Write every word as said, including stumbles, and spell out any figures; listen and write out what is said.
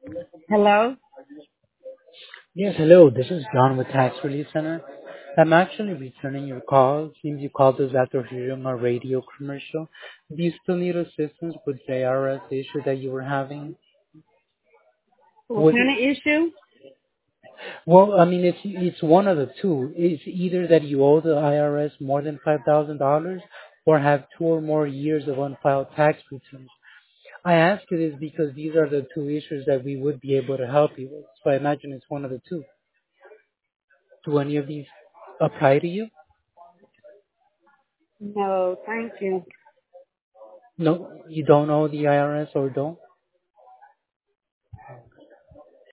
Hello? Yes, hello. This is John with Tax Relief Center. I'm actually returning your call. Seems you called us after hearing our radio commercial. Do you still need assistance with the I R S issue that you were having? What Was kind it, of issue? well, I mean, it's it's one of the two. It's either that you owe the I R S more than five thousand dollars, or have two or more years of unfiled tax returns. I ask you this because these are the two issues that we would be able to help you with. So I imagine it's one of the two. Do any of these apply to you? No, thank you. No, you don't owe the I R S or don't?